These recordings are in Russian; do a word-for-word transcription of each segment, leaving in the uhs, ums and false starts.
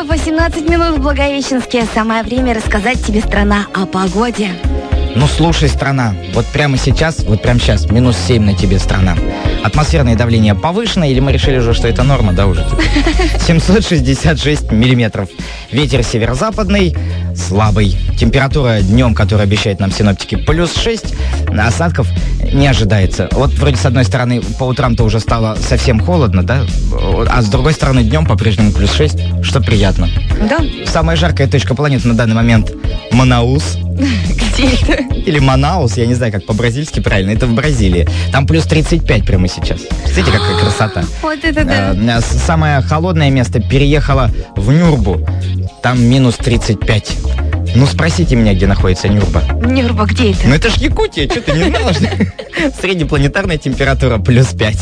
восемнадцать минут в Благовещенске. Самое время рассказать тебе, страна, о погоде. Ну, слушай, страна, вот прямо сейчас, вот прямо сейчас, минус семь на тебе, страна. Атмосферное давление повышено, или мы решили уже, что это норма, да, уже? семьсот шестьдесят шесть миллиметров. Ветер северо-западный, слабый. Температура днем, которую обещают нам синоптики, плюс шесть. Осадков не ожидается. Вот вроде с одной стороны по утрам-то уже стало совсем холодно, да? А с другой стороны днем по-прежнему плюс шесть, что приятно. Да. Самая жаркая точка планеты на данный момент Манаус. Где это? Или Манаус, я не знаю, как по-бразильски правильно. Это в Бразилии. Там плюс тридцать пять прямо сейчас. Смотрите, какая красота. Вот это да. Самое холодное место переехало в Нюрбу. Там минус тридцать пять. Ну, спросите меня, где находится Нюрба. Нюрба, где это? Ну, это ж Якутия, что ты не знала? Среднепланетарная температура плюс пять.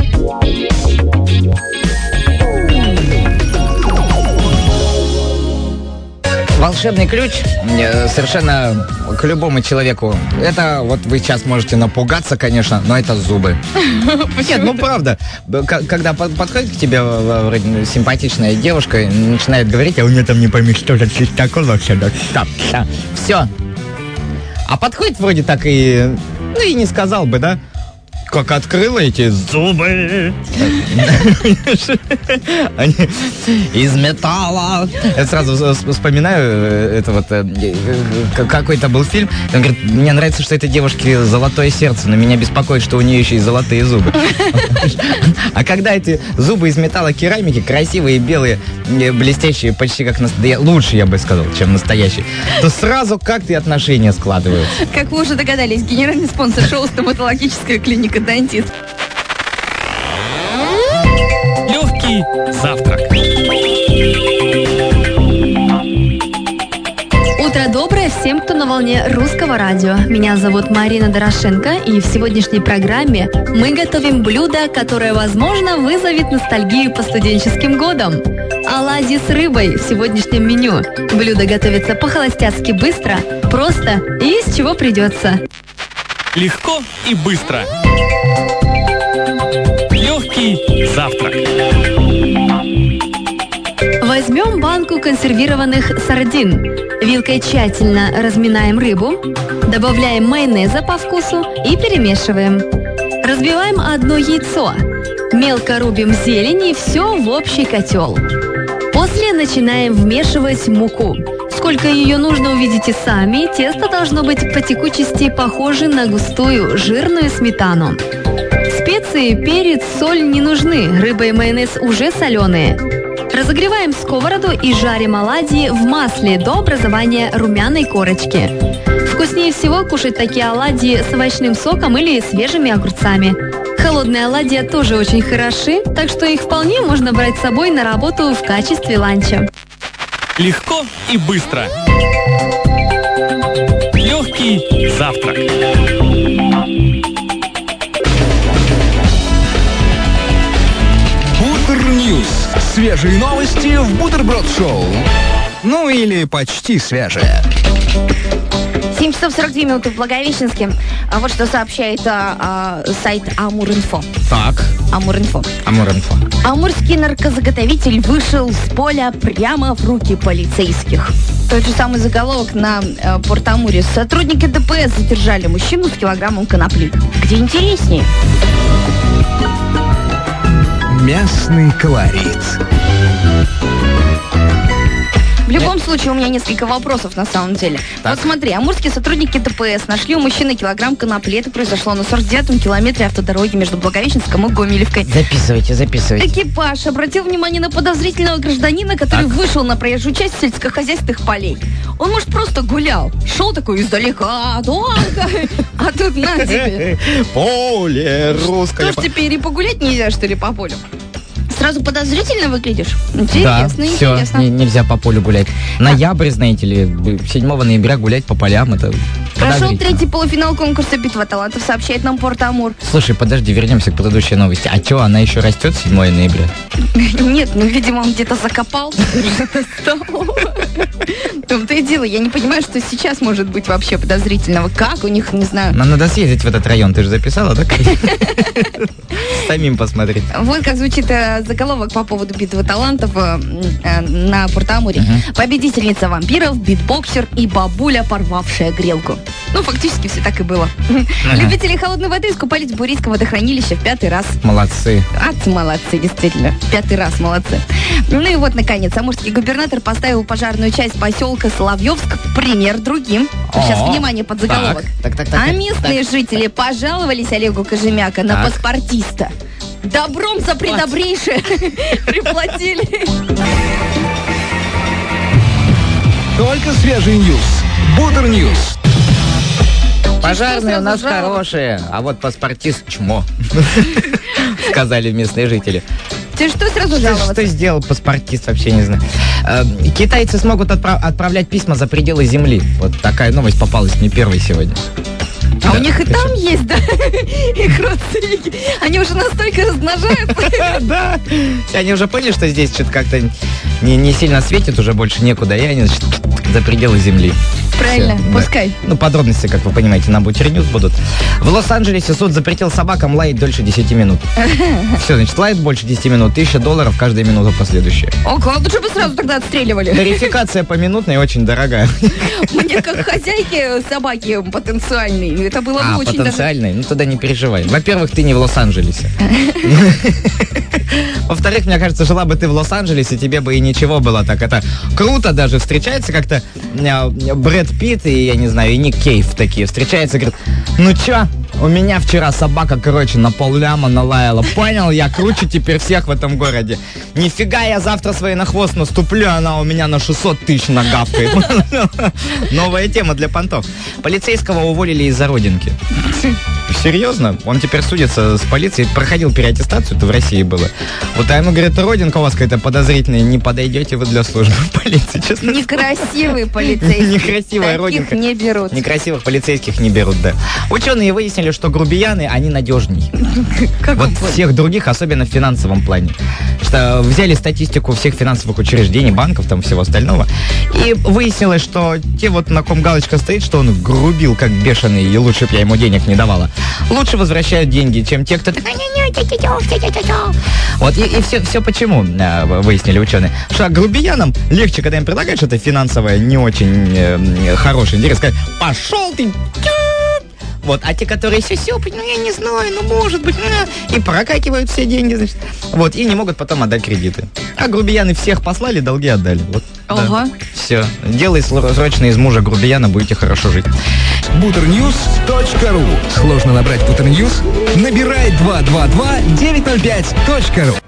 Волшебный ключ совершенно к любому человеку. Это вот вы сейчас можете напугаться, конечно, но это зубы. Нет, ну правда. Когда подходит к тебе симпатичная девушка и начинает говорить, а у нее там не пойми, что за чистокол, все. А подходит вроде так и... Ну и не сказал бы, да? Как открыла эти зубы. Они из металла. Я сразу вспоминаю, это вот какой-то был фильм. Он говорит, мне нравится, что этой девушке золотое сердце, но меня беспокоит, что у нее еще и золотые зубы. А когда эти зубы из металла керамики, красивые, белые, блестящие, почти как настоящие, лучше, я бы сказал, чем настоящие, то сразу как-то и отношения складываются. Как вы уже догадались, генеральный спонсор шоу «Стоматологическая клиника Дантист». Легкий завтрак. Утро доброе всем, кто на волне русского радио. Меня зовут Марина Дорошенко, и в сегодняшней программе мы готовим блюдо, которое, возможно, вызовет ностальгию по студенческим годам. Оладьи с рыбой в сегодняшнем меню. Блюдо готовится по-холостяцки быстро, просто и из чего придется. Легко и быстро. Легкий завтрак. Возьмем банку консервированных сардин. Вилкой тщательно разминаем рыбу, добавляем майонеза по вкусу и перемешиваем. Разбиваем одно яйцо. Мелко рубим зелень и все в общий котел. После начинаем вмешивать муку. Сколько ее нужно, увидите сами. Тесто должно быть по текучести похоже на густую жирную сметану. Специи, перец, соль не нужны. Рыба и майонез уже соленые. Разогреваем сковороду и жарим оладьи в масле до образования румяной корочки. Вкуснее всего кушать такие оладьи с овощным соком или свежими огурцами. Холодные оладьи тоже очень хороши, так что их вполне можно брать с собой на работу в качестве ланча. Легко и быстро. Легкий завтрак. Бутер-Ньюс. Свежие новости в Бутерброд-шоу. Ну или почти свежие. семь часов сорок две минуты в Благовещенске. А вот что сообщает а, а, сайт Амур.инфо. Так. Амур.инфо. Амур.инфо. Амурский наркозаготовитель вышел с поля прямо в руки полицейских. Тот же самый заголовок на э, Порт-Амуре. Сотрудники ДПС задержали мужчину с килограммом конопли. Где интереснее? Местный колорит. В любом случае, у меня несколько вопросов на самом деле. Так. Вот смотри, амурские сотрудники ДПС нашли у мужчины килограмм конопли. Это произошло на сорок девятом километре автодороги между Благовещенском и Гомелевкой. Записывайте, записывайте. Экипаж обратил внимание на подозрительного гражданина, который Так. вышел на проезжую часть сельскохозяйственных полей. Он, может, просто гулял. Шел такой издалека, долго, а тут на тебе. Поле русское. Что ж, теперь и погулять нельзя, что ли, по полю? Сразу подозрительно выглядишь? Да, Интересно, все, интересно. не- нельзя по полю гулять. Ноябрь, знаете ли, седьмого ноября гулять по полям, это Прошел подозрительно. третий полуфинал конкурса «Битва талантов», сообщает нам Порт-Амур. Слушай, подожди, вернемся к предыдущей новости. А что, она еще растет седьмого ноября? Нет, ну, видимо, он где-то закопал. В том-то и дело. Я не понимаю, что сейчас может быть вообще подозрительного. Как у них, не знаю. Нам надо съездить в этот район, ты же записала, так? самим посмотреть. Вот как звучит э, заголовок по поводу битвы талантов э, э, на Порт-Амуре. Мгм. Победительница вампиров, битбоксер и бабуля, порвавшая грелку. Ну, фактически все так и было. Любители холодной воды искупались в Бурийском водохранилище в пятый раз. Молодцы. Ад, молодцы, действительно. Пятый раз молодцы. Ну и вот, наконец, амурский губернатор поставил пожарную часть поселка Соловьевск в пример другим. Сейчас, О, внимание, под заголовок. Так, так, так, так, А так. местные жители пожаловались Олегу Кожемяка на Так. паспортиста. Добром за предобрейшее приплатили. Только свежий ньюс. Бутер Ньюс. Пожарные у нас сразу жаловаться? хорошие, а вот паспортист чмо. Сказали местные жители. Ты что сразу Что, жаловаться? что сделал паспортист, вообще не знаю. Э, Китайцы смогут отправ- отправлять письма за пределы Земли. Вот такая новость попалась мне первой сегодня. А Да, у них и ты там чё? есть, да, их родственники. Они уже настолько размножаются. Да. Они уже поняли, что здесь что-то как-то не, не сильно светит, уже больше некуда, и они, значит, за пределы Земли. Правильно, Всё, да. пускай. Ну, подробности, как вы понимаете, на Бутер Ньюс будут. В Лос-Анджелесе суд запретил собакам лаять дольше десяти минут. Все, значит, лает больше десяти минут, тысяча долларов каждая минута последующая. Ого, лучше бы сразу тогда отстреливали. Тарификация поминутная очень дорогая. Мне как хозяйке собаки потенциальной, это было бы А, очень даже... потенциальный? Ну, тогда не переживай. Во-первых, ты не в Лос-Анджелесе. Во-вторых, мне кажется, жила бы ты в Лос-Анджелесе, тебе бы и ничего было так. Это круто даже. Встречается как-то э, Брэд Питт и, я не знаю, и Ник Кейв такие. Встречаются и говорят, ну чё, у меня вчера собака, короче, на полляма налаяла. Понял, я круче теперь всех в этом городе. Нифига, я завтра своей на хвост наступлю, она у меня на шестьсот тысяч нагавкает. Новая тема для понтов. Полицейского уволили из-за родинки. Серьезно? Он теперь судится с полицией. Проходил переаттестацию, это в России было. Вот а ему говорят, родинка у вас какая-то подозрительная, не подойдете вы для службы в полиции, честно. Некрасивые полицейские. Некрасивая Таких родинка. не берут. Некрасивых полицейских не берут, да. Ученые выяснили, что грубияны, они надежней. Как Вот он понял? всех других, особенно в финансовом плане. Что взяли статистику всех финансовых учреждений, банков, там всего остального, и выяснилось, что те вот, на ком галочка стоит, что он грубил как бешеный, и лучше бы я ему денег не давала, лучше возвращают деньги, чем те, кто такой... Вот, и, и все, все почему, а, выяснили ученые. Что грубиянам легче, когда им предлагают что-то финансовое, не очень э, хорошее, интересно, сказать, пошел ты... Вот, а те, которые все-все, ну я не знаю, ну может быть, ну, и прокакивают все деньги, значит. Вот, и не могут потом отдать кредиты. А грубияны всех послали, долги отдали. Вот. Ого. Все. Делай срочно из мужа грубияна, будете хорошо жить. бутерньюс точка ру. Сложно набрать Бутер Ньюс? Набирай два два два девять ноль пять точка ру.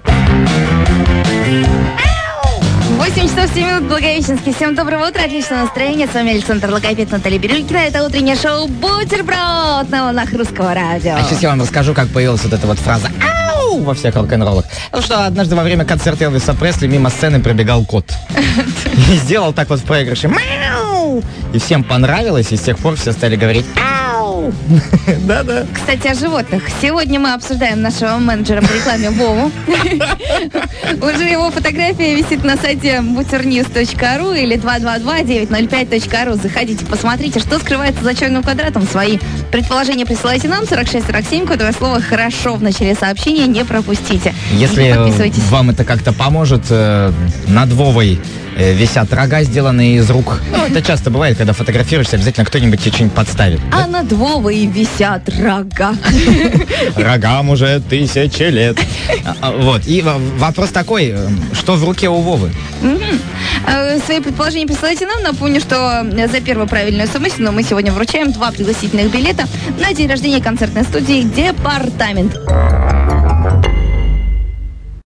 восемь часов семь минут, Благовещенский. Всем доброго утра, отличного настроения. С вами Александр Логопед, Наталья Бирюлькина. Это утреннее шоу «Бутерброд» на волнах русского радио. А сейчас я вам расскажу, как появилась вот эта вот фраза «Ау!» во всех рок-н-роллах. Ну что, однажды во время концерта Элвиса Пресли мимо сцены пробегал кот. И сделал так вот в проигрыше «Мяу!» И всем понравилось, и с тех пор все стали говорить «Ау!» Да-да. Кстати, о животных. Сегодня мы обсуждаем нашего менеджера по рекламе Вову. Уже его фотография висит на сайте бутерньюс точка ру или два два два девять ноль пять точка ру. Заходите, посмотрите, что скрывается за черным квадратом. Свои предположения присылайте нам. сорок шесть сорок семь, кодовое слово «Хорошо» в начале сообщения не пропустите. Если И подписывайтесь. вам это как-то поможет, э, над Вовой э, висят рога, сделанные из рук. Ну, это часто бывает, когда фотографируешься, обязательно кто-нибудь тебе что-нибудь подставит. А над Вовой висят рога. Рогам уже тысячи лет. А, а, Вот. И в- вопрос такой, э, что в руке у Вовы? Э, Свои предположения присылайте нам. Напомню, что э, за первую правильную сумму мы сегодня вручаем два пригласительных билета на день рождения концертной студии «Департамент».